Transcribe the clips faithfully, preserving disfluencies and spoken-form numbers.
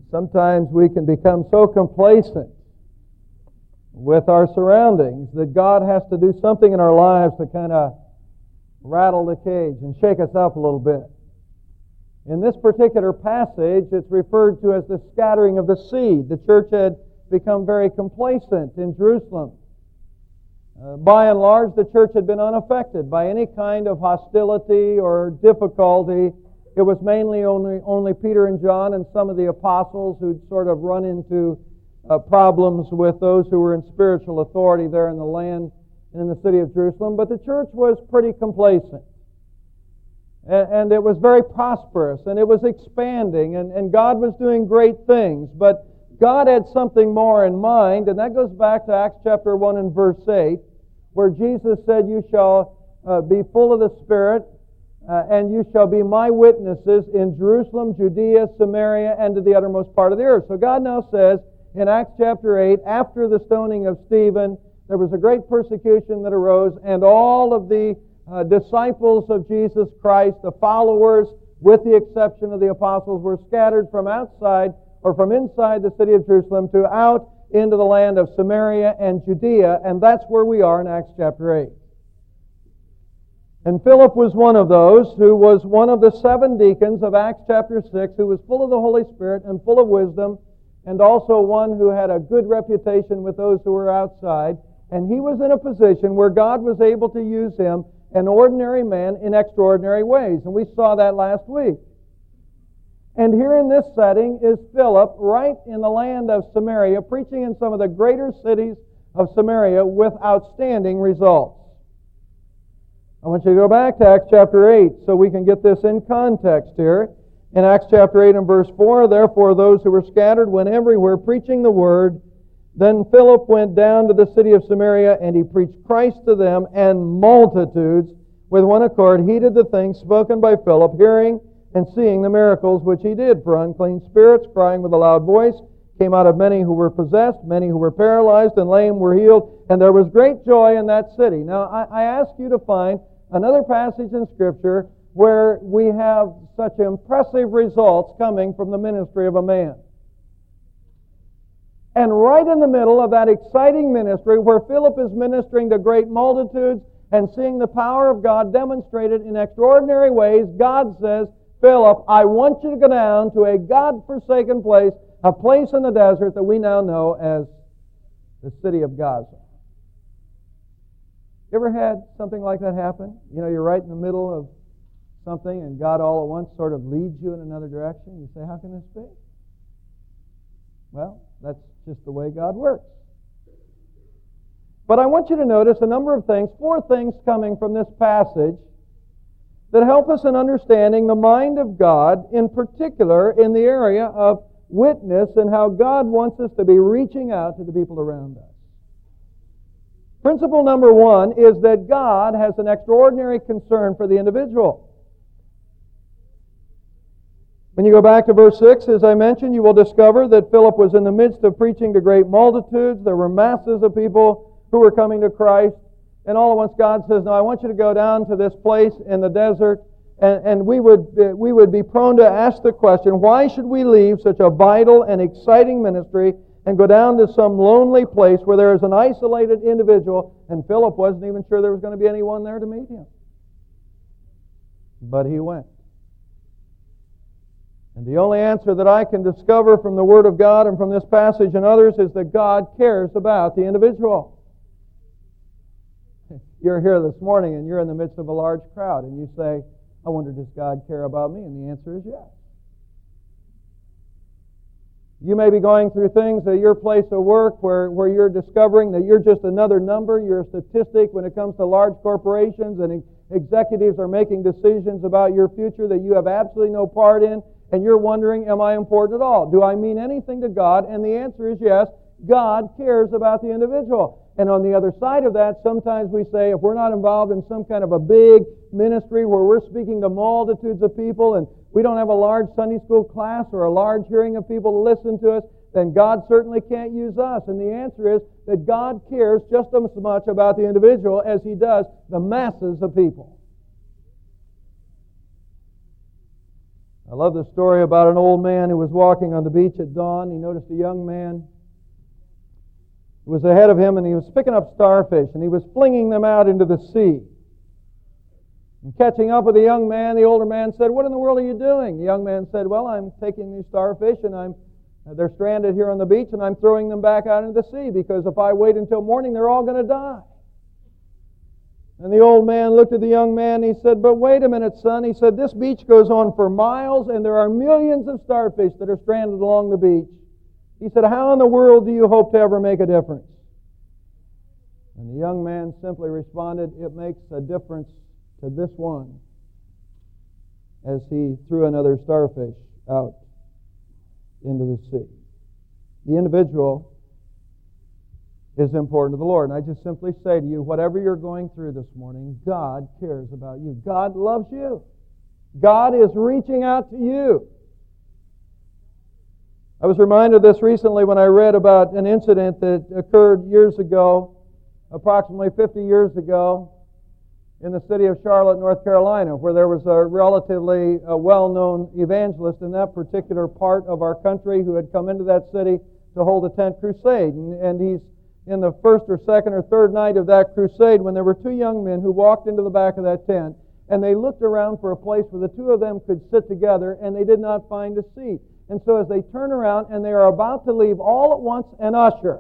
Sometimes we can become so complacent with our surroundings that God has to do something in our lives to kind of rattle the cage and shake us up a little bit. In this particular passage, it's referred to as the scattering of the seed. The church had become very complacent in Jerusalem. Uh, by and large, the church had been unaffected by any kind of hostility or difficulty. It was mainly only, only Peter and John and some of the apostles who'd sort of run into uh, problems with those who were in spiritual authority there in the land and in the city of Jerusalem. But the church was pretty complacent. And, and it was very prosperous, and it was expanding, and, and God was doing great things. But God had something more in mind, and that goes back to Acts chapter one and verse eight, where Jesus said, "You shall uh, be full of the Spirit, uh, and you shall be my witnesses in Jerusalem, Judea, Samaria, and to the uttermost part of the earth." So God now says in Acts chapter eight, after the stoning of Stephen, there was a great persecution that arose, and all of the uh, disciples of Jesus Christ, the followers, with the exception of the apostles, were scattered from outside or from inside the city of Jerusalem to out into the land of Samaria and Judea, and that's where we are in Acts chapter eight. And Philip was one of those who was one of the seven deacons of Acts chapter six, who was full of the Holy Spirit and full of wisdom, and also one who had a good reputation with those who were outside. And he was in a position where God was able to use him, an ordinary man, in extraordinary ways. And we saw that last week. And here in this setting is Philip, right in the land of Samaria, preaching in some of the greater cities of Samaria with outstanding results. I want you to go back to Acts chapter eight so we can get this in context here. In Acts chapter eight and verse four, "Therefore those who were scattered went everywhere preaching the word. Then Philip went down to the city of Samaria, and he preached Christ to them, and multitudes with one accord heeded the things spoken by Philip, hearing and seeing the miracles which he did. For unclean spirits, crying with a loud voice, came out of many who were possessed, many who were paralyzed and lame were healed, and there was great joy in that city." Now, I, I ask you to find another passage in Scripture where we have such impressive results coming from the ministry of a man. And right in the middle of that exciting ministry, where Philip is ministering to great multitudes and seeing the power of God demonstrated in extraordinary ways, God says, "Philip, I want you to go down to a God-forsaken place, a place in the desert that we now know as the city of Gaza." You ever had something like that happen? You know, you're right in the middle of something and God all at once sort of leads you in another direction. You say, "How can this be?" Well, that's just the way God works. But I want you to notice a number of things, four things coming from this passage that help us in understanding the mind of God, in particular in the area of witness and how God wants us to be reaching out to the people around us. Principle number one is that God has an extraordinary concern for the individual. When you go back to verse six, as I mentioned, you will discover that Philip was in the midst of preaching to great multitudes. There were masses of people who were coming to Christ. And all at once God says, "Now I want you to go down to this place in the desert." And, and we would we would be prone to ask the question, why should we leave such a vital and exciting ministry and go down to some lonely place where there is an isolated individual? And Philip wasn't even sure there was going to be anyone there to meet him. But he went. And the only answer that I can discover from the Word of God and from this passage and others is that God cares about the individual. You're here this morning and you're in the midst of a large crowd and you say, "I wonder, does God care about me?" And the answer is yes. You may be going through things at your place of work where, where you're discovering that you're just another number, you're a statistic when it comes to large corporations, and executives are making decisions about your future that you have absolutely no part in. And you're wondering, am I important at all? Do I mean anything to God? And the answer is yes, God cares about the individual. And on the other side of that, sometimes we say, if we're not involved in some kind of a big ministry where we're speaking to multitudes of people and we don't have a large Sunday school class or a large hearing of people to listen to us, then God certainly can't use us. And the answer is that God cares just as much about the individual as He does the masses of people. I love the story about an old man who was walking on the beach at dawn. He noticed a young man who was ahead of him, and he was picking up starfish, and he was flinging them out into the sea. And catching up with the young man, the older man said, "What in the world are you doing?" The young man said, "Well, I'm taking these starfish, and I'm they're stranded here on the beach, and I'm throwing them back out into the sea, because if I wait until morning, they're all going to die." And the old man looked at the young man, and he said, "But wait a minute, son." He said, "This beach goes on for miles, and there are millions of starfish that are stranded along the beach." He said, "How in the world do you hope to ever make a difference?" And the young man simply responded, "It makes a difference to this one," as he threw another starfish out into the sea. The individual is important to the Lord. And I just simply say to you, whatever you're going through this morning, God cares about you. God loves you. God is reaching out to you. I was reminded of this recently when I read about an incident that occurred years ago, approximately fifty years ago, in the city of Charlotte, North Carolina, where there was a relatively uh, well-known evangelist in that particular part of our country who had come into that city to hold a tent crusade. And, and he's in the first or second or third night of that crusade when there were two young men who walked into the back of that tent, and they looked around for a place where the two of them could sit together, and they did not find a seat. And so as they turn around and they are about to leave, all at once an usher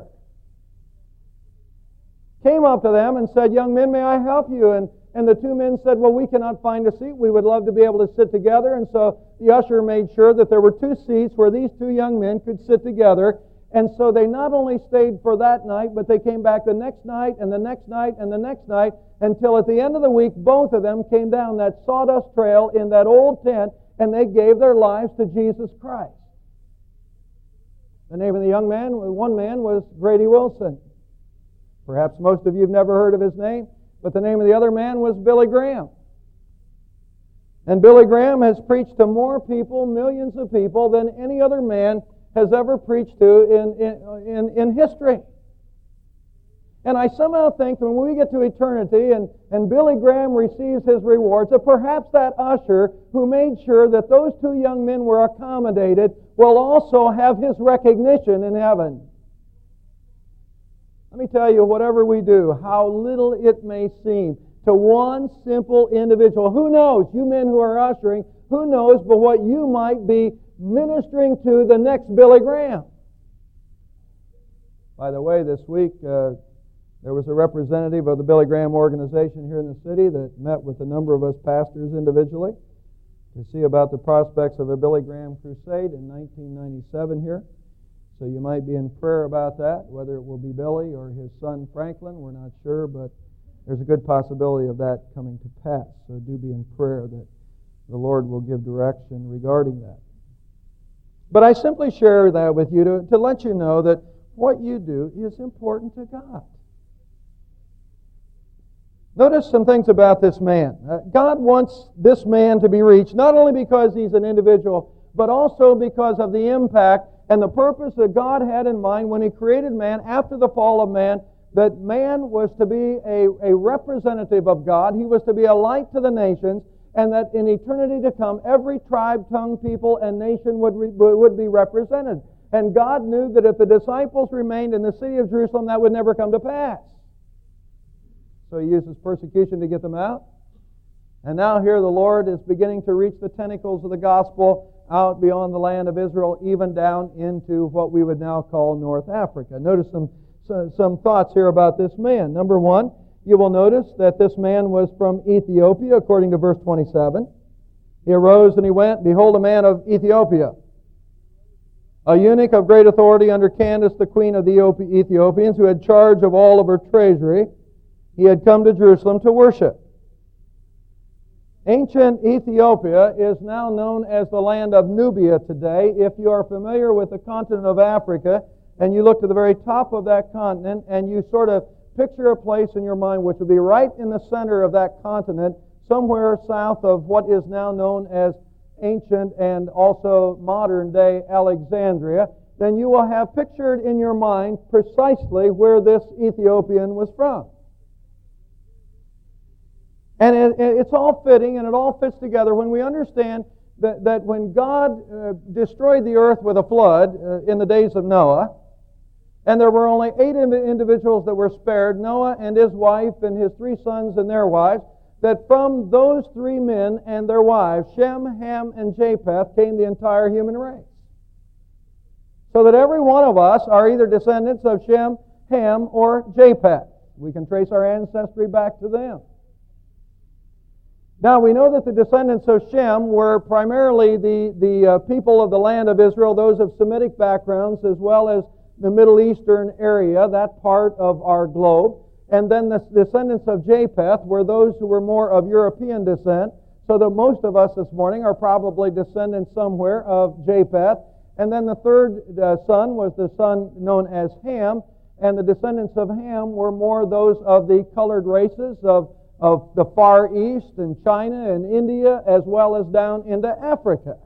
came up to them and said, "Young men, may I help you?" And And the two men said, "Well, we cannot find a seat. We would love to be able to sit together." And so the usher made sure that there were two seats where these two young men could sit together. And so they not only stayed for that night, but they came back the next night and the next night and the next night, until at the end of the week, both of them came down that sawdust trail in that old tent, and they gave their lives to Jesus Christ. The name of the young man, one man, was Grady Wilson. Perhaps most of you have never heard of his name. But the name of the other man was Billy Graham. And Billy Graham has preached to more people, millions of people, than any other man has ever preached to in, in, in, in history. And I somehow think when we get to eternity and, and Billy Graham receives his rewards, that perhaps that usher who made sure that those two young men were accommodated will also have his recognition in heaven. Let me tell you, whatever we do, how little it may seem to one simple individual. Who knows, you men who are ushering, who knows but what you might be ministering to the next Billy Graham. By the way, this week uh, there was a representative of the Billy Graham organization here in the city that met with a number of us pastors individually to see about the prospects of a Billy Graham crusade in nineteen ninety-seven here. So you might be in prayer about that, whether it will be Billy or his son Franklin. We're not sure, but there's a good possibility of that coming to pass. So do be in prayer that the Lord will give direction regarding that. But I simply share that with you to, to let you know that what you do is important to God. Notice some things about this man. Uh, God wants this man to be reached, not only because he's an individual, but also because of the impact and the purpose that God had in mind when He created man after the fall of man, that man was to be a, a representative of God. He was to be a light to the nations, and that in eternity to come, every tribe, tongue, people, and nation would, re, would be represented. And God knew that if the disciples remained in the city of Jerusalem, that would never come to pass. So He uses persecution to get them out. And now here the Lord is beginning to reach the tentacles of the gospel out beyond the land of Israel, even down into what we would now call North Africa. Notice some, some, some thoughts here about this man. Number one, you will notice that this man was from Ethiopia, according to verse twenty-seven. He arose and he went, behold, a man of Ethiopia, a eunuch of great authority under Candace, the queen of the Ethiopians, who had charge of all of her treasury. He had come to Jerusalem to worship. Ancient Ethiopia is now known as the land of Nubia today. If you are familiar with the continent of Africa, and you look to the very top of that continent, and you sort of picture a place in your mind which would be right in the center of that continent, somewhere south of what is now known as ancient and also modern-day Alexandria, then you will have pictured in your mind precisely where this Ethiopian was from. And it, it's all fitting and it all fits together when we understand that, that when God uh, destroyed the earth with a flood uh, in the days of Noah, and there were only eight individuals that were spared, Noah and his wife and his three sons and their wives, that from those three men and their wives, Shem, Ham, and Japheth, came the entire human race. So that every one of us are either descendants of Shem, Ham, or Japheth. We can trace our ancestry back to them. Now, we know that the descendants of Shem were primarily the, the uh, people of the land of Israel, those of Semitic backgrounds, as well as the Middle Eastern area, that part of our globe. And then the descendants of Japheth were those who were more of European descent, so that most of us this morning are probably descendants somewhere of Japheth. And then the third uh, son was the son known as Ham, and the descendants of Ham were more those of the colored races of, of the Far East and China and India, as well as down into Africa.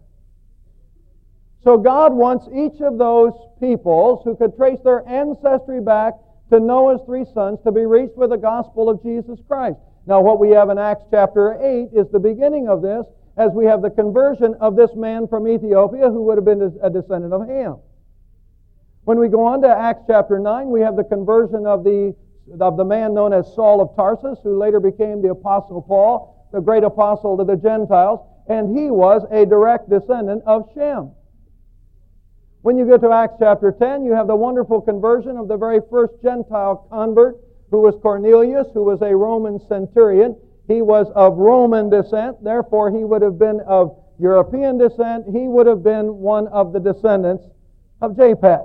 So God wants each of those peoples who could trace their ancestry back to Noah's three sons to be reached with the gospel of Jesus Christ. Now, what we have in Acts chapter eight is the beginning of this, as we have the conversion of this man from Ethiopia who would have been a descendant of Ham. When we go on to Acts chapter nine, we have the conversion of the, of the man known as Saul of Tarsus, who later became the Apostle Paul, the great apostle to the Gentiles, and he was a direct descendant of Shem. When you go to Acts chapter ten, you have the wonderful conversion of the very first Gentile convert, who was Cornelius, who was a Roman centurion. He was of Roman descent, therefore he would have been of European descent. He would have been one of the descendants of Japheth.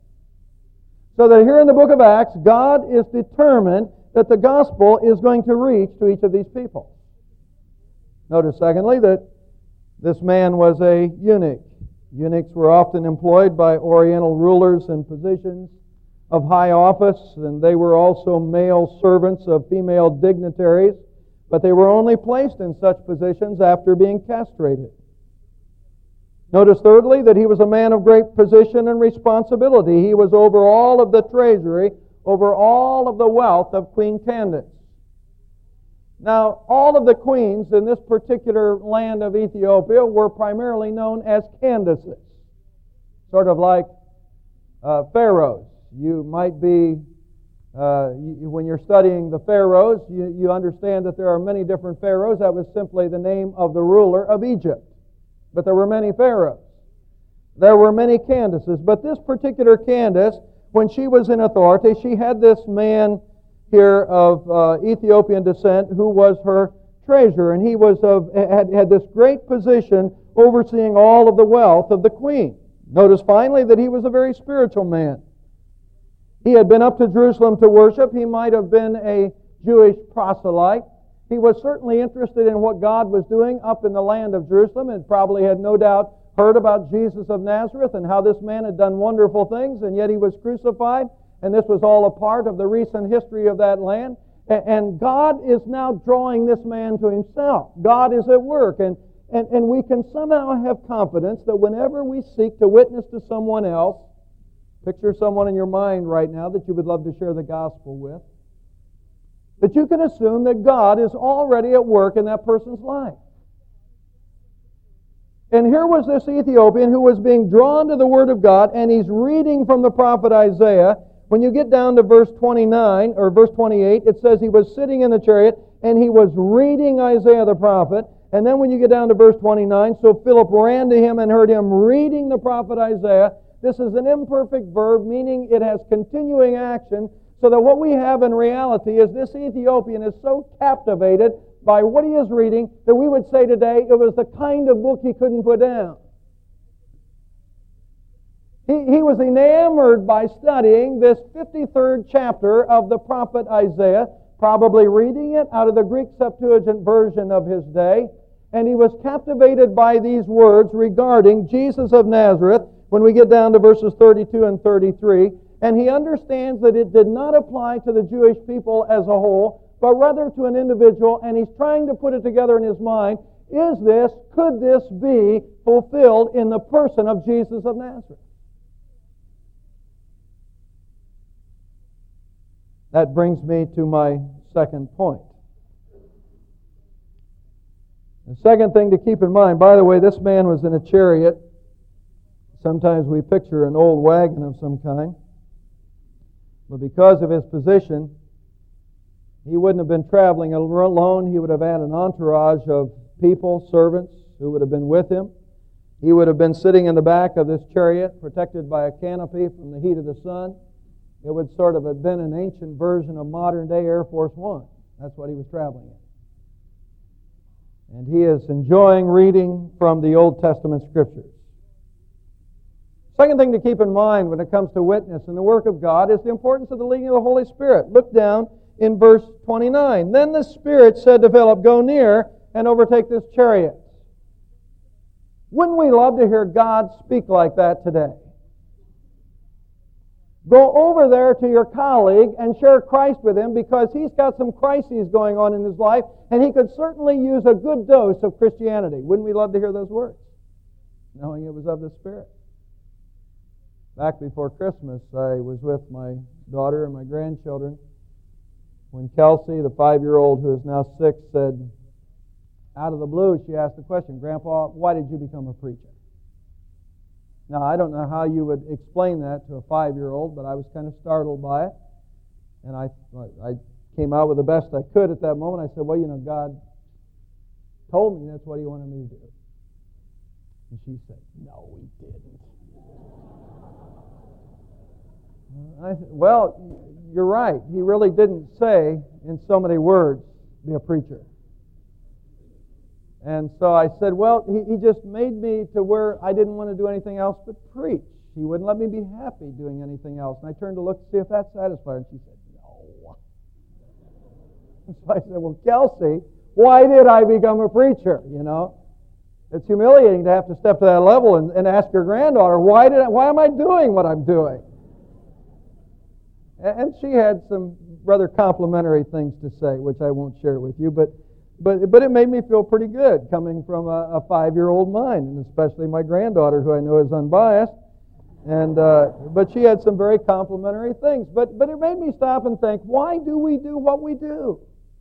So that here in the book of Acts, God is determined that the gospel is going to reach to each of these people. Notice, secondly, that this man was a eunuch. Eunuchs were often employed by Oriental rulers in positions of high office, and they were also male servants of female dignitaries, but they were only placed in such positions after being castrated. Notice, thirdly, that he was a man of great position and responsibility. He was over all of the treasury, over all of the wealth of Queen Candace. Now, all of the queens in this particular land of Ethiopia were primarily known as Candaces, sort of like uh, pharaohs. You might be, uh, you, when you're studying the pharaohs, you, you understand that there are many different pharaohs. That was simply the name of the ruler of Egypt. But there were many pharaohs. There were many Candaces. But this particular Candace, when she was in authority, she had this man here of uh, Ethiopian descent who was her treasurer, and he was of had, had this great position overseeing all of the wealth of the queen. Notice finally that he was a very spiritual man. He had been up to Jerusalem to worship. He might have been a Jewish proselyte. He was certainly interested in what God was doing up in the land of Jerusalem, and probably had no doubt heard about Jesus of Nazareth and how this man had done wonderful things, and yet he was crucified. And this was all a part of the recent history of that land. And God is now drawing this man to himself. God is at work. And, and, and we can somehow have confidence that whenever we seek to witness to someone else, picture someone in your mind right now that you would love to share the gospel with, that you can assume that God is already at work in that person's life. And here was this Ethiopian who was being drawn to the Word of God, and he's reading from the prophet Isaiah. When you get down to verse twenty-nine, or verse twenty-eight, it says he was sitting in the chariot, and he was reading Isaiah the prophet. And then when you get down to verse twenty-nine, so Philip ran to him and heard him reading the prophet Isaiah. This is an imperfect verb, meaning it has continuing action, so that what we have in reality is this Ethiopian is so captivated by what he is reading that we would say today it was the kind of book he couldn't put down. He, he was enamored by studying this fifty-third chapter of the prophet Isaiah, probably reading it out of the Greek Septuagint version of his day, and he was captivated by these words regarding Jesus of Nazareth when we get down to verses thirty-two and thirty-three, and he understands that it did not apply to the Jewish people as a whole, but rather to an individual, and he's trying to put it together in his mind. Is this, could this be fulfilled in the person of Jesus of Nazareth? That brings me to my second point. The second thing to keep in mind, by the way, this man was in a chariot. Sometimes we picture an old wagon of some kind. But because of his position, he wouldn't have been traveling alone. He would have had an entourage of people, servants, who would have been with him. He would have been sitting in the back of this chariot, protected by a canopy from the heat of the sun. It would sort of have been an ancient version of modern-day Air Force One. That's what he was traveling in. And he is enjoying reading from the Old Testament Scriptures. Second thing to keep in mind when it comes to witness and the work of God is the importance of the leading of the Holy Spirit. Look down in verse twenty-nine. Then the Spirit said to Philip, "Go near and overtake this chariot." Wouldn't we love to hear God speak like that today? Go over there to your colleague and share Christ with him, because he's got some crises going on in his life, and he could certainly use a good dose of Christianity. Wouldn't we love to hear those words, knowing it was of the Spirit? Back before Christmas, I was with my daughter and my grandchildren when Kelsey, the five-year-old who is now six, said, out of the blue, she asked the question, "Grandpa, why did you become a preacher?" Now, I don't know how you would explain that to a five-year-old, but I was kind of startled by it. And I, I came out with the best I could at that moment. I said, "Well, you know, God told me that's what He wanted me to do." And she said, "No, He didn't." I said, "Well, you're right. He really didn't say in so many words, be a preacher." And so I said, "Well, he, he just made me to where I didn't want to do anything else but preach. He wouldn't let me be happy doing anything else." And I turned to look to see if that satisfied her, and she said, "No." And so I said, "Well, Kelsey, why did I become a preacher?" You know, it's humiliating to have to step to that level and, and ask your granddaughter, why did I, why am I doing what I'm doing? And she had some rather complimentary things to say, which I won't share with you, but But but it made me feel pretty good coming from a, a five-year-old mind, and especially my granddaughter, who I know is unbiased. And uh, but she had some very complimentary things. But but it made me stop and think, why do we do what we do?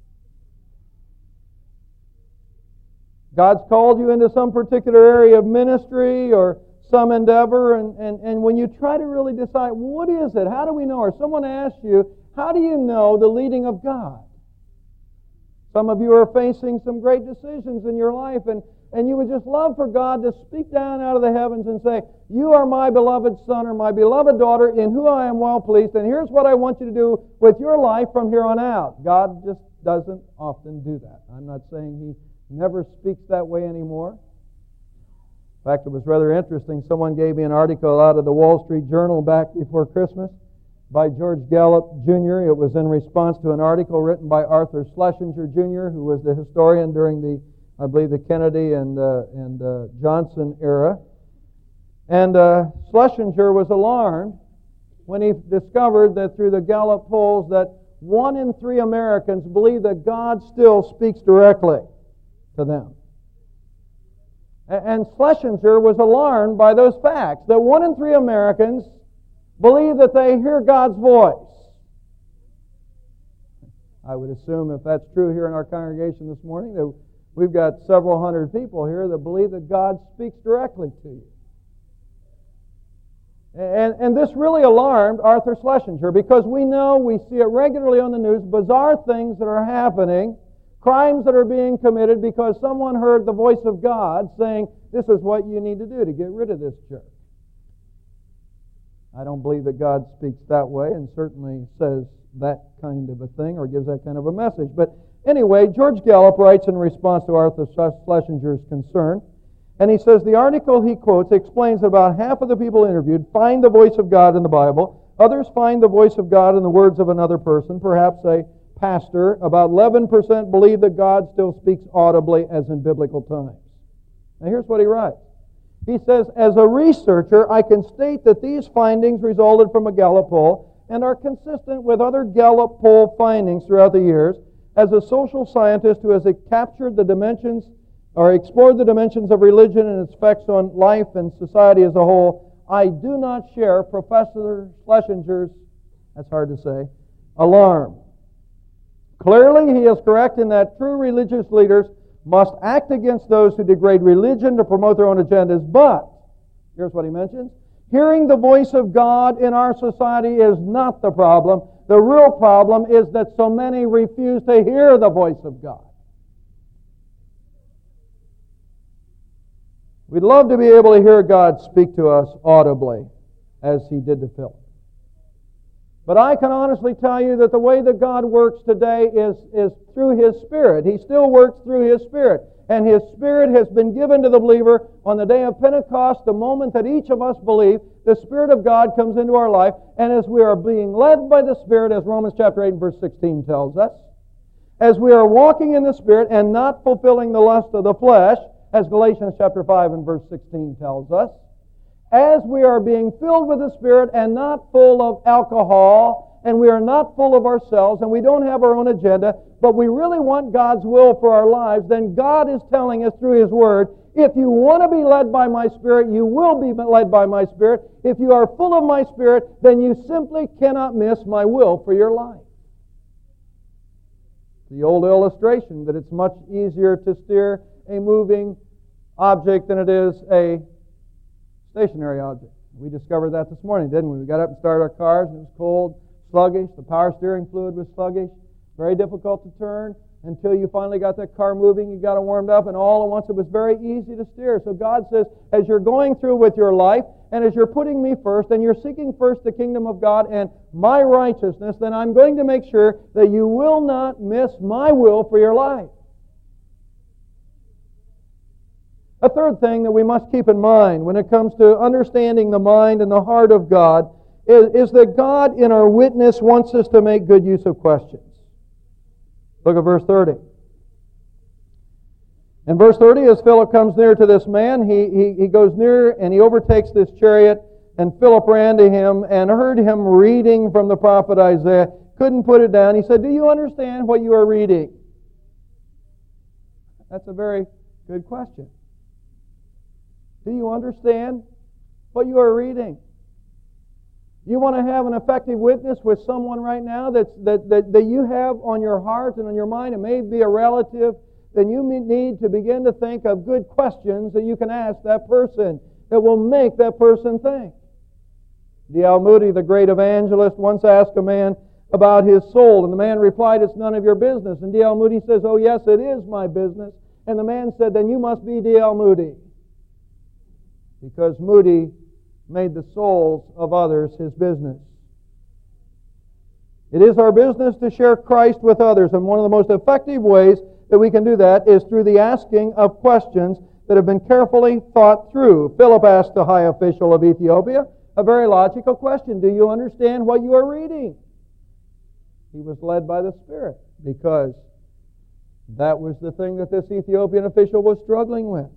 God's called you into some particular area of ministry or some endeavor, and, and, and when you try to really decide, what is it? How do we know? Or someone asks you, how do you know the leading of God? Some of you are facing some great decisions in your life, and, and you would just love for God to speak down out of the heavens and say, "You are my beloved son or my beloved daughter in whom I am well pleased, and here's what I want you to do with your life from here on out." God just doesn't often do that. I'm not saying He never speaks that way anymore. In fact, it was rather interesting. Someone gave me an article out of the Wall Street Journal back before Christmas by George Gallup, Junior It was in response to an article written by Arthur Schlesinger, Junior, who was the historian during the, I believe, the Kennedy and uh, and uh, Johnson era. And uh, Schlesinger was alarmed when he discovered that through the Gallup polls that one in three Americans believe that God still speaks directly to them. And Schlesinger was alarmed by those facts, that one in three Americans believe that they hear God's voice. I would assume, if that's true here in our congregation this morning, that we've got several hundred people here that believe that God speaks directly to you. And, and this really alarmed Arthur Schlesinger, because we know, we see it regularly on the news, bizarre things that are happening, crimes that are being committed because someone heard the voice of God saying, "This is what you need to do to get rid of this jerk." I don't believe that God speaks that way and certainly says that kind of a thing or gives that kind of a message. But anyway, George Gallup writes in response to Arthur Schlesinger's concern, and he says the article he quotes explains that about half of the people interviewed find the voice of God in the Bible. Others find the voice of God in the words of another person, perhaps a pastor. About eleven percent believe that God still speaks audibly as in biblical times. Now here's what he writes. He says, "As a researcher, I can state that these findings resulted from a Gallup poll and are consistent with other Gallup poll findings throughout the years. As a social scientist who has captured the dimensions or explored the dimensions of religion and its effects on life and society as a whole, I do not share Professor Schlesinger's," that's hard to say, "alarm. Clearly, he is correct in that true religious leaders must act against those who degrade religion to promote their own agendas. But, here's what he mentions, hearing the voice of God in our society is not the problem. The real problem is that so many refuse to hear the voice of God. We'd love to be able to hear God speak to us audibly, as He did to Philip. But I can honestly tell you that the way that God works today is, is through His Spirit. He still works through His Spirit. And His Spirit has been given to the believer on the day of Pentecost, the moment that each of us believe, the Spirit of God comes into our life. And as we are being led by the Spirit, as Romans chapter eight and verse sixteen tells us, as we are walking in the Spirit and not fulfilling the lust of the flesh, as Galatians chapter five and verse sixteen tells us, as we are being filled with the Spirit and not full of alcohol, and we are not full of ourselves, and we don't have our own agenda, but we really want God's will for our lives, then God is telling us through His Word, if you want to be led by my Spirit, you will be led by my Spirit. If you are full of my Spirit, then you simply cannot miss my will for your life. The old illustration that it's much easier to steer a moving object than it is a stationary object. We discovered that this morning, didn't we? We got up and started our cars, and it was cold, sluggish. The power steering fluid was sluggish. Very difficult to turn until you finally got that car moving. You got it warmed up, and all at once it was very easy to steer. So God says, as you're going through with your life, and as you're putting me first, and you're seeking first the kingdom of God and my righteousness, then I'm going to make sure that you will not miss my will for your life. A third thing that we must keep in mind when it comes to understanding the mind and the heart of God is, is that God in our witness wants us to make good use of questions. Look at verse thirty. In verse thirty, as Philip comes near to this man, he, he, he goes near and he overtakes this chariot, and Philip ran to him and heard him reading from the prophet Isaiah. Couldn't put it down. He said, do you understand what you are reading? That's a very good question. Do you understand what you are reading? You want to have an effective witness with someone right now that's, that, that, that you have on your heart and on your mind. It may be a relative. Then you need to begin to think of good questions that you can ask that person that will make that person think. D L Moody, the great evangelist, once asked a man about his soul, and the man replied, it's none of your business. And D L Moody says, oh yes, it is my business. And the man said, then you must be D L Moody. Because Moody made the souls of others his business. It is our business to share Christ with others, and one of the most effective ways that we can do that is through the asking of questions that have been carefully thought through. Philip asked the high official of Ethiopia a very logical question. Do you understand what you are reading? He was led by the Spirit, because that was the thing that this Ethiopian official was struggling with.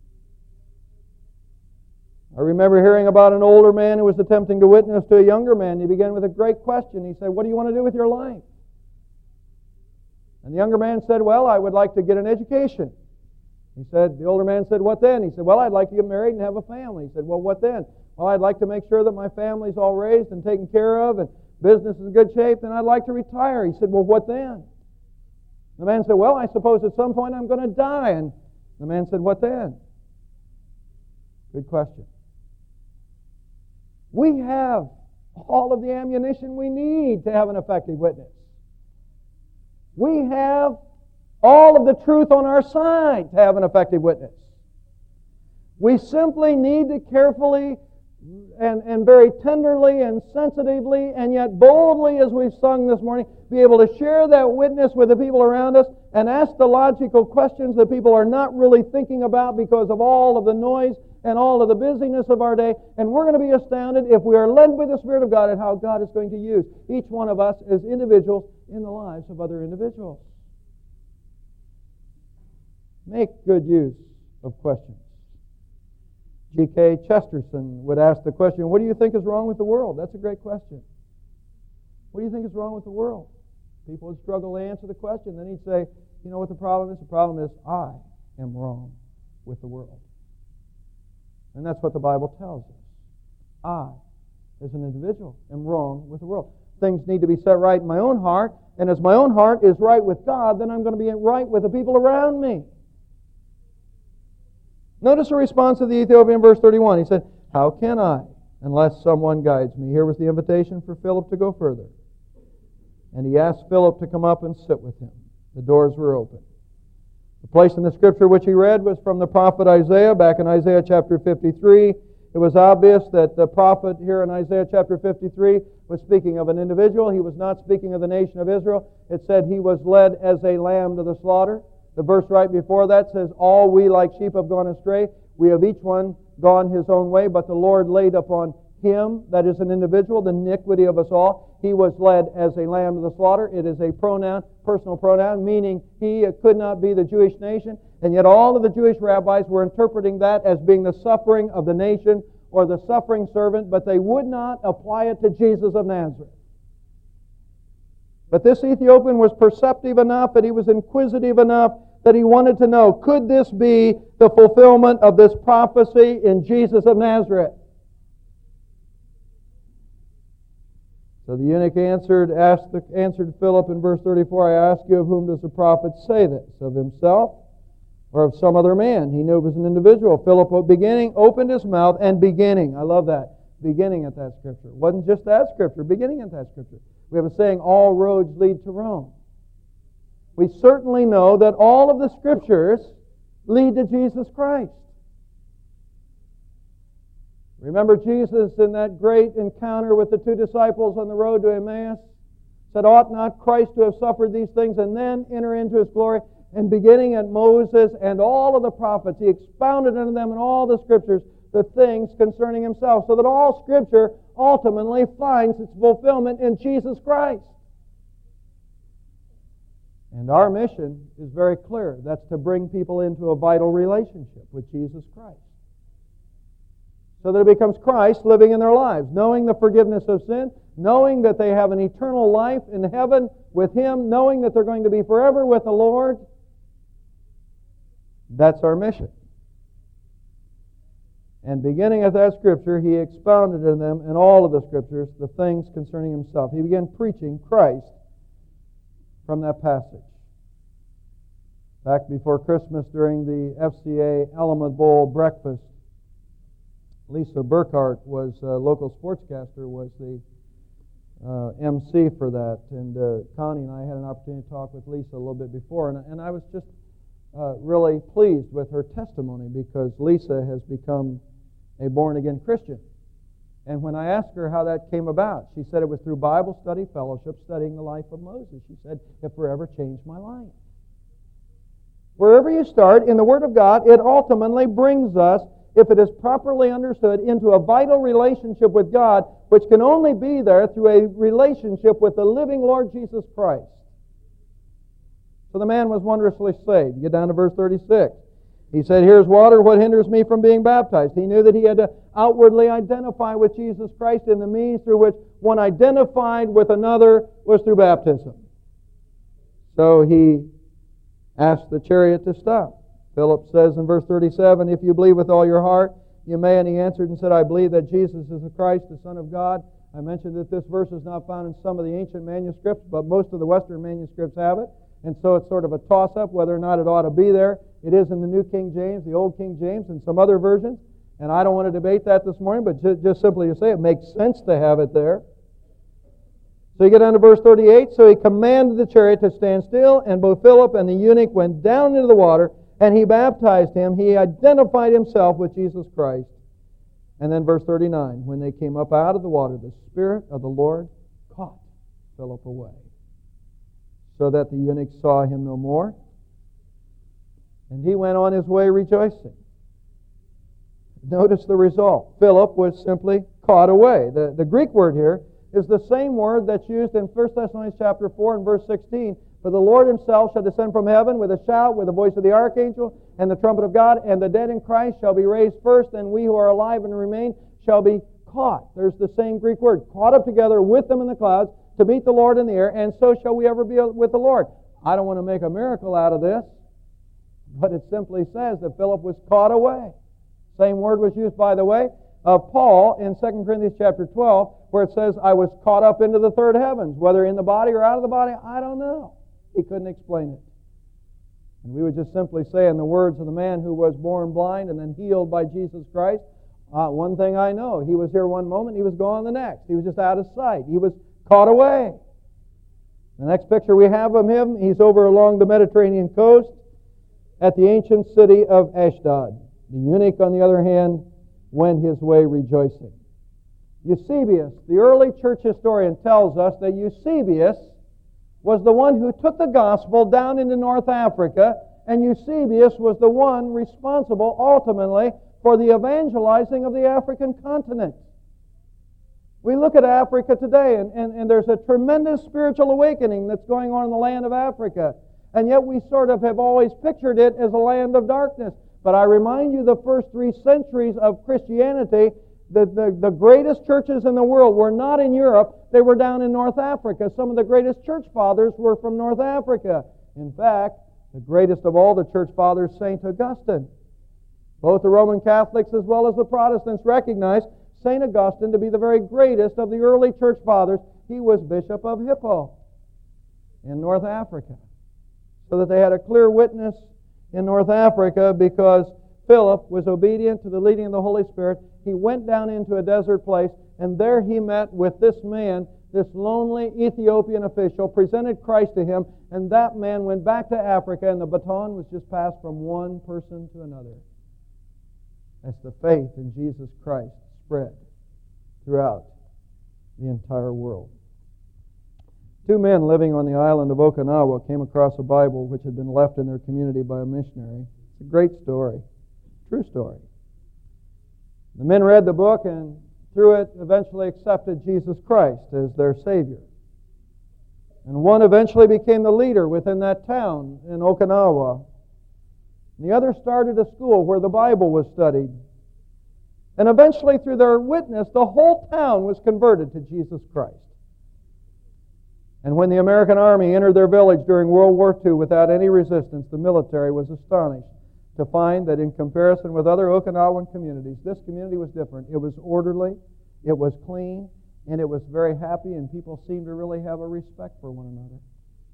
I remember hearing about an older man who was attempting to witness to a younger man. He began with a great question. He said, what do you want to do with your life? And the younger man said, well, I would like to get an education. He said, the older man said, what then? He said, well, I'd like to get married and have a family. He said, well, what then? Well, I'd like to make sure that my family's all raised and taken care of and business is in good shape, and I'd like to retire. He said, well, what then? The man said, well, I suppose at some point I'm going to die. And the man said, what then? Good question. We have all of the ammunition we need to have an effective witness. We have all of the truth on our side to have an effective witness. We simply need to carefully and, and very tenderly and sensitively and yet boldly, as we've sung this morning, be able to share that witness with the people around us and ask the logical questions that people are not really thinking about because of all of the noise and all of the busyness of our day. And we're going to be astounded if we are led by the Spirit of God at how God is going to use each one of us as individuals in the lives of other individuals. Make good use of questions. G K Chesterton would ask the question, what do you think is wrong with the world? That's a great question. What do you think is wrong with the world? People would struggle to answer the question. Then he'd say, you know what the problem is? The problem is I am wrong with the world. And that's what the Bible tells us. I, as an individual, am wrong with the world. Things need to be set right in my own heart, and as my own heart is right with God, then I'm going to be right with the people around me. Notice the response of the Ethiopian in verse thirty-one. He said, "How can I, unless someone guides me?" Here was the invitation for Philip to go further. And he asked Philip to come up and sit with him. The doors were open. The place in the Scripture which he read was from the prophet Isaiah, back in Isaiah chapter fifty-three. It was obvious that the prophet here in Isaiah chapter fifty-three was speaking of an individual. He was not speaking of the nation of Israel. It said he was led as a lamb to the slaughter. The verse right before that says, "All we like sheep have gone astray. We have each one gone his own way, but the Lord laid upon him," that is an individual, "the iniquity of us all. He was led as a lamb to the slaughter." It is a pronoun, personal pronoun, meaning he could not be the Jewish nation. And yet all of the Jewish rabbis were interpreting that as being the suffering of the nation or the suffering servant, but they would not apply it to Jesus of Nazareth. But this Ethiopian was perceptive enough, and he was inquisitive enough that he wanted to know, could this be the fulfillment of this prophecy in Jesus of Nazareth? So the eunuch answered, asked the, answered Philip in verse thirty-four, "I ask you, of whom does the prophet say this? Of himself or of some other man?" He knew it was an individual. Philip, beginning, opened his mouth and beginning. I love that. Beginning at that Scripture. It wasn't just that Scripture. Beginning at that Scripture. We have a saying, all roads lead to Rome. We certainly know that all of the Scriptures lead to Jesus Christ. Remember Jesus in that great encounter with the two disciples on the road to Emmaus? Said, "Ought not Christ to have suffered these things and then enter into His glory?" And beginning at Moses and all of the prophets, He expounded unto them in all the Scriptures the things concerning Himself, so that all Scripture ultimately finds its fulfillment in Jesus Christ. And our mission is very clear. That's to bring people into a vital relationship with Jesus Christ, so that it becomes Christ living in their lives, knowing the forgiveness of sin, knowing that they have an eternal life in heaven with Him, knowing that they're going to be forever with the Lord. That's our mission. And beginning at that Scripture, he expounded in them, in all of the Scriptures, the things concerning himself. He began preaching Christ from that passage. Back before Christmas, during the F C A Alamo Bowl breakfast, Lisa Burkhart was a local sportscaster, was the uh, M C for that. And uh, Connie and I had an opportunity to talk with Lisa a little bit before, and, and I was just uh, really pleased with her testimony, because Lisa has become a born-again Christian. And when I asked her how that came about, she said it was through Bible study fellowship, studying the life of Moses. She said, "It forever changed my life." Wherever you start in the Word of God, it ultimately brings us, if it is properly understood, into a vital relationship with God, which can only be there through a relationship with the living Lord Jesus Christ. So the man was wondrously saved. You get down to verse thirty-six. He said, "Here's water. What hinders me from being baptized?" He knew that he had to outwardly identify with Jesus Christ, and the means through which one identified with another was through baptism. So he asked the chariot to stop. Philip says in verse thirty-seven, "If you believe with all your heart, you may." And he answered and said, "I believe that Jesus is the Christ, the Son of God." I mentioned that this verse is not found in some of the ancient manuscripts, but most of the Western manuscripts have it. And so it's sort of a toss-up whether or not it ought to be there. It is in the New King James, the Old King James, and some other versions. And I don't want to debate that this morning, but just, just simply to say it makes sense to have it there. So you get down to verse thirty-eight. "So he commanded the chariot to stand still, and both Philip and the eunuch went down into the water, and he baptized him." He identified himself with Jesus Christ. And then verse thirty-nine, "When they came up out of the water, the Spirit of the Lord caught Philip away, so that the eunuch saw him no more. And he went on his way rejoicing." Notice the result. Philip was simply caught away. The, the Greek word here is the same word that's used in First Thessalonians chapter four and verse sixteen. "For the Lord Himself shall descend from heaven with a shout, with the voice of the archangel, and the trumpet of God, and the dead in Christ shall be raised first, and we who are alive and remain shall be caught." There's the same Greek word. Caught up together with them in the clouds to meet the Lord in the air, and so shall we ever be with the Lord. I don't want to make a miracle out of this, but it simply says that Philip was caught away. Same word was used, by the way, of Paul in Second Corinthians chapter twelve, where it says, "I was caught up into the third heavens." Whether in the body or out of the body, I don't know. He couldn't explain it. And we would just simply say, in the words of the man who was born blind and then healed by Jesus Christ, uh, one thing I know, he was here one moment, he was gone the next. He was just out of sight. He was caught away. The next picture we have of him, he's over along the Mediterranean coast at the ancient city of Ashdod. The eunuch, on the other hand, went his way rejoicing. Eusebius, the early church historian, tells us that Eusebius was the one who took the gospel down into North Africa, and Eusebius was the one responsible ultimately for the evangelizing of the African continent. We look at Africa today, and, and, and there's a tremendous spiritual awakening that's going on in the land of Africa, and yet we sort of have always pictured it as a land of darkness. But I remind you, the first three centuries of Christianity, The, the, the greatest churches in the world were not in Europe, they were down in North Africa. Some of the greatest church fathers were from North Africa. In fact, the greatest of all the church fathers, Saint Augustine. Both the Roman Catholics as well as the Protestants recognize Saint Augustine to be the very greatest of the early church fathers. He was Bishop of Hippo in North Africa. So that they had a clear witness in North Africa because Philip was obedient to the leading of the Holy Spirit. He went down into a desert place, and there he met with this man, this lonely Ethiopian official, presented Christ to him, and that man went back to Africa, and the baton was just passed from one person to another. As the faith in Jesus Christ spread throughout the entire world. Two men living on the island of Okinawa came across a Bible which had been left in their community by a missionary. It's a great story. True story. The men read the book and through it eventually accepted Jesus Christ as their Savior. And one eventually became the leader within that town in Okinawa. And the other started a school where the Bible was studied. And eventually through their witness, the whole town was converted to Jesus Christ. And when the American Army entered their village during World War Two without any resistance, the military was astonished to find that in comparison with other Okinawan communities, this community was different. It was orderly, it was clean, and it was very happy, and people seemed to really have a respect for one another.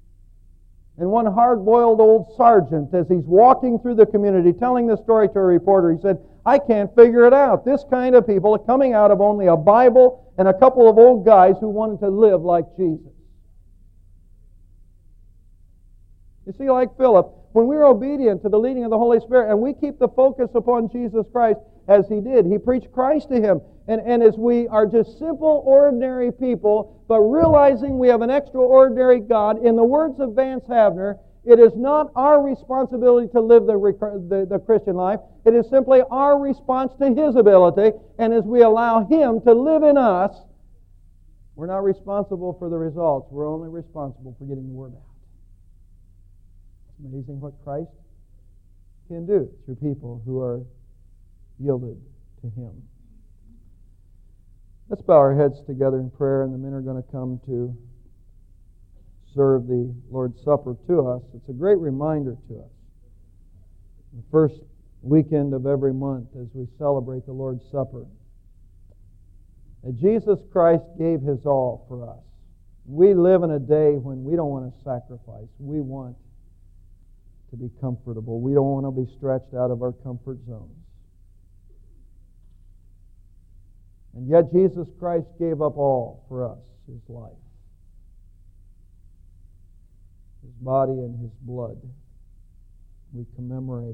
And one hard-boiled old sergeant, as he's walking through the community, telling this story to a reporter, he said, I can't figure it out. This kind of people coming out of only a Bible and a couple of old guys who wanted to live like Jesus. You see, like Philip, when we're obedient to the leading of the Holy Spirit and we keep the focus upon Jesus Christ as he did, he preached Christ to him. And, and as we are just simple, ordinary people, but realizing we have an extraordinary God, in the words of Vance Havner, it is not our responsibility to live the, the, the Christian life. It is simply our response to his ability. And as we allow him to live in us, we're not responsible for the results. We're only responsible for getting the word out. Amazing what Christ can do through people who are yielded to him. Let's bow our heads together in prayer, and the men are going to come to serve the Lord's Supper to us. It's a great reminder to us. The first weekend of every month as we celebrate the Lord's Supper, that Jesus Christ gave his all for us. We live in a day when we don't want to sacrifice. We want to be comfortable. We don't want to be stretched out of our comfort zones. And yet Jesus Christ gave up all for us, his life, his body and his blood. We commemorate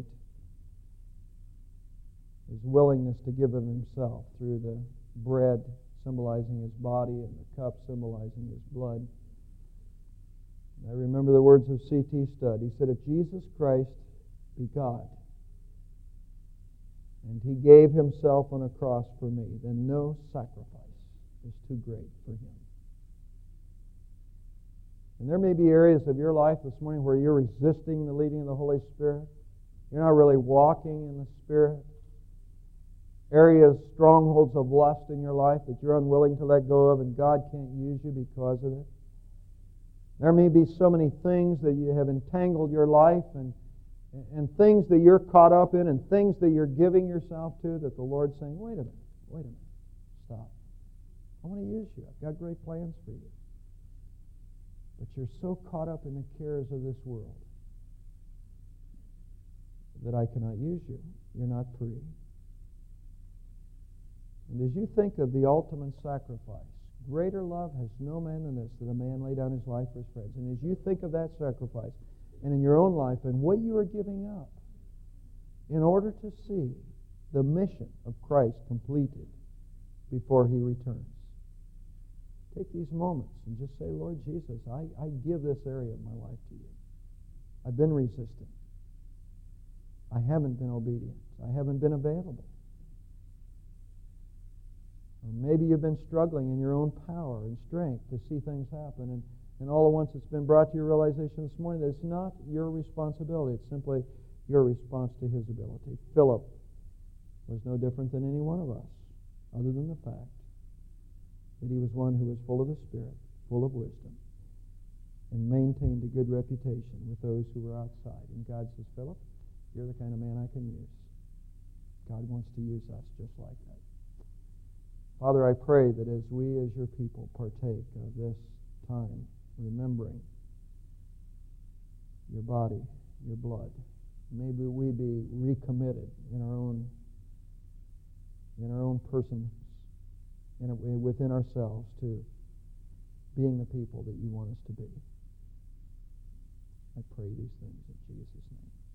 his willingness to give of himself through the bread symbolizing his body and the cup symbolizing his blood. I remember the words of C T Studd. He said, if Jesus Christ be God, and he gave himself on a cross for me, then no sacrifice is too great for him. And there may be areas of your life this morning where you're resisting the leading of the Holy Spirit. You're not really walking in the Spirit. Areas, strongholds of lust in your life that you're unwilling to let go of, and God can't use you because of it. There may be so many things that you have entangled your life and, and things that you're caught up in and things that you're giving yourself to that the Lord's saying, wait a minute, wait a minute, stop. I want to use you. I've got great plans for you. But you're so caught up in the cares of this world that I cannot use you. You're not free. And as you think of the ultimate sacrifice, greater love has no man than this, that a man lay down his life for his friends. And as you think of that sacrifice, and in your own life, and what you are giving up, in order to see the mission of Christ completed before He returns, take these moments and just say, Lord Jesus, I, I give this area of my life to you. I've been resistant. I haven't been obedient. I haven't been available. Or maybe you've been struggling in your own power and strength to see things happen, and, and all at once it's been brought to your realization this morning that it's not your responsibility. It's simply your response to His ability. Philip was no different than any one of us, other than the fact that he was one who was full of the Spirit, full of wisdom, and maintained a good reputation with those who were outside. And God says, Philip, you're the kind of man I can use. God wants to use us just like that. Father, I pray that as we as your people partake of this time, remembering your body, your blood, maybe we be recommitted in our own in our own persons, in a, within ourselves, to being the people that you want us to be. I pray these things in Jesus' name.